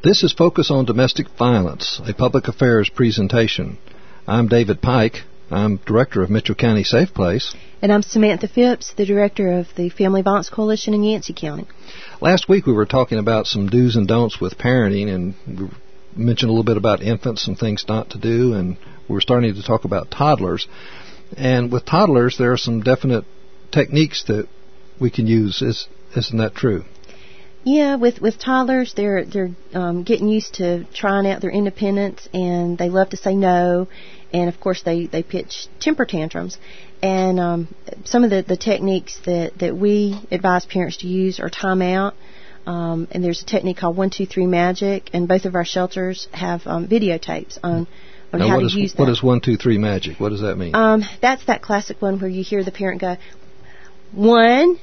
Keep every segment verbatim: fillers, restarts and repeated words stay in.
This is Focus on Domestic Violence, a public affairs presentation. I'm David Pike. I'm Director of Mitchell County Safe Place. And I'm Samantha Phipps, the Director of the Family Violence Coalition in Yancey County. Last week we were talking about some do's and don'ts with parenting, and we mentioned a little bit about infants and things not to do, and we were starting to talk about toddlers. And with toddlers, there are some definite techniques that we can use. Is, isn't that true? Yeah, with, with toddlers, they're they're um, getting used to trying out their independence, and they love to say no, and of course they, they pitch temper tantrums. And um, some of the, the techniques that, that we advise parents to use are timeout, um, and there's a technique called one two three magic, and both of our shelters have um, videotapes on, on now how what to is, use that. What is one two three magic? What does that mean? Um, that's that classic one where you hear the parent go, one,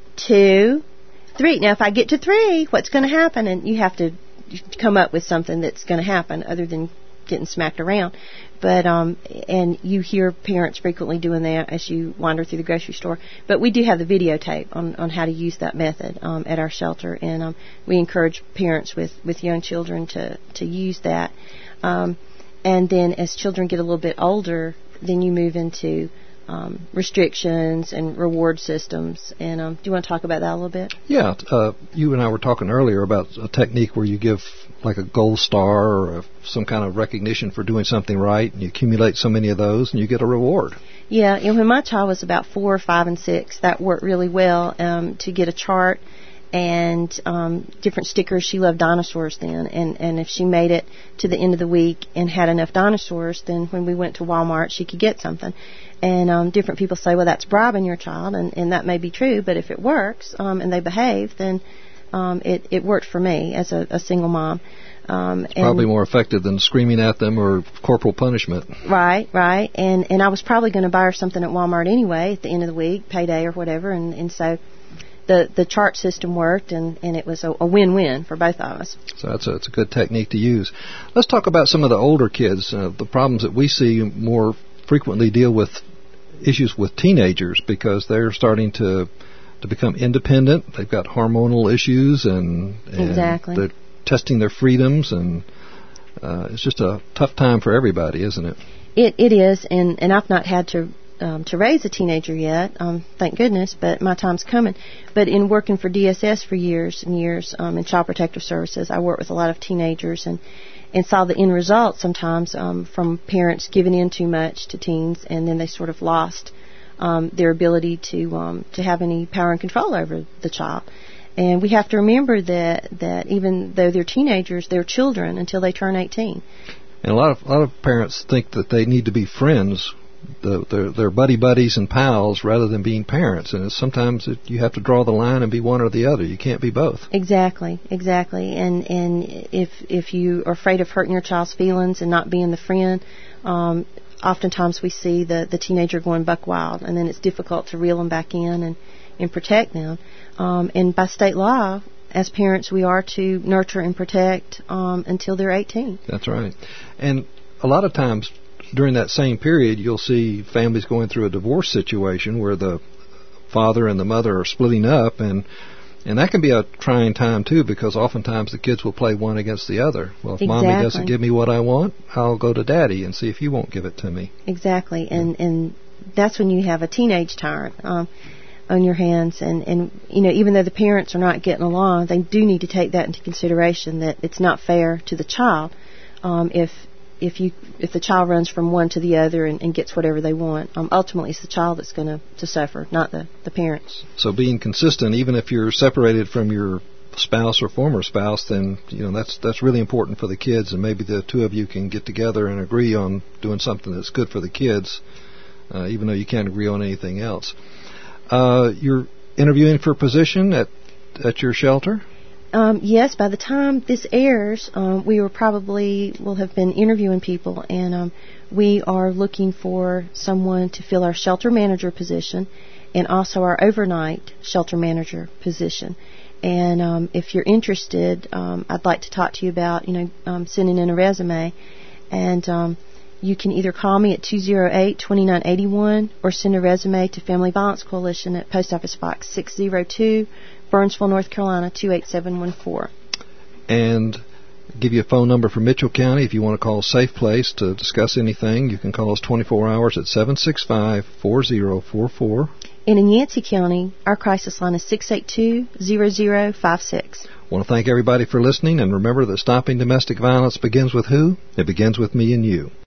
two, three. Now, if I get to three, what's going to happen? And you have to come up with something that's going to happen other than getting smacked around. But um, and you hear parents frequently doing that as you wander through the grocery store. But we do have the videotape on, on how to use that method um, at our shelter, and um, we encourage parents with, with young children to, to use that. Um, and then as children get a little bit older, then you move into Um, restrictions and reward systems. And um, do you want to talk about that a little bit? Yeah. Uh, you and I were talking earlier about a technique where you give like a gold star or a, some kind of recognition for doing something right, and you accumulate so many of those and you get a reward. Yeah. You know, when my child was about four, five, and six, that worked really well um, to get a chart and um, different stickers. She loved dinosaurs then, and, and if she made it to the end of the week and had enough dinosaurs, then when we went to Walmart, she could get something. And um, different people say, well, that's bribing your child, and, and that may be true, but if it works um, and they behave, then um, it, it worked for me as a, a single mom. Um, it's probably more effective than screaming at them or corporal punishment. Right, right. And, and I was probably going to buy her something at Walmart anyway at the end of the week, payday or whatever, and, and so the, the chart system worked, and, and it was a, a win-win for both of us. So that's a, that's a good technique to use. Let's talk about some of the older kids, uh, the problems that we see more frequently deal with issues with teenagers because they're starting to to become independent. They've got hormonal issues, and, and exactly. they're testing their freedoms, and uh, it's just a tough time for everybody, isn't it? It it is, and, and I've not had to um, to raise a teenager yet, um, thank goodness, but my time's coming. But in working for D S S for years and years um, in Child Protective Services, I work with a lot of teenagers, and and saw the end result sometimes um, from parents giving in too much to teens, and then they sort of lost um, their ability to um, to have any power and control over the child. And we have to remember that, that even though they're teenagers, they're children until they turn eighteen. And a lot of a lot of parents think that they need to be friends, the, they're, they're buddy buddies and pals rather than being parents. And it's sometimes it, you have to draw the line and be one or the other. You can't be both. Exactly, exactly. And and if if you are afraid of hurting your child's feelings and not being the friend, um, oftentimes we see the, the teenager going buck wild, and then it's difficult to reel them back in and, and protect them. Um, and by state law, as parents, we are to nurture and protect um, until they're eighteen. That's right. And a lot of times during that same period, you'll see families going through a divorce situation where the father and the mother are splitting up, and and that can be a trying time too, because oftentimes the kids will play one against the other. Well, if exactly. Mommy doesn't give me what I want, I'll go to Daddy and see if he won't give it to me. Exactly, and and that's when you have a teenage tyrant um, on your hands, and and you know, even though the parents are not getting along, they do need to take that into consideration, that it's not fair to the child um, if. If you if the child runs from one to the other and, and gets whatever they want, um, ultimately it's the child that's going to to suffer, not the, the parents. So being consistent, even if you're separated from your spouse or former spouse, then you know that's that's really important for the kids, and maybe the two of you can get together and agree on doing something that's good for the kids, uh, even though you can't agree on anything else. Uh, you're interviewing for a position at at your shelter? Um, yes, by the time this airs, um, we will probably will have been interviewing people, and um, we are looking for someone to fill our shelter manager position and also our overnight shelter manager position. And um, if you're interested, um, I'd like to talk to you about, you know, um, sending in a resume. And um, you can either call me at two oh eight, two nine eight one or send a resume to Family Violence Coalition at Post Office Box six oh two, Burnsville, North Carolina, two eight seven one four. And give you a phone number for Mitchell County. If you want to call Safe Place to discuss anything, you can call us twenty-four hours at seven six five, four zero four four. And in Yancey County, our crisis line is six eight two, zero zero five six. I want to thank everybody for listening, and remember that stopping domestic violence begins with who? It begins with me and you.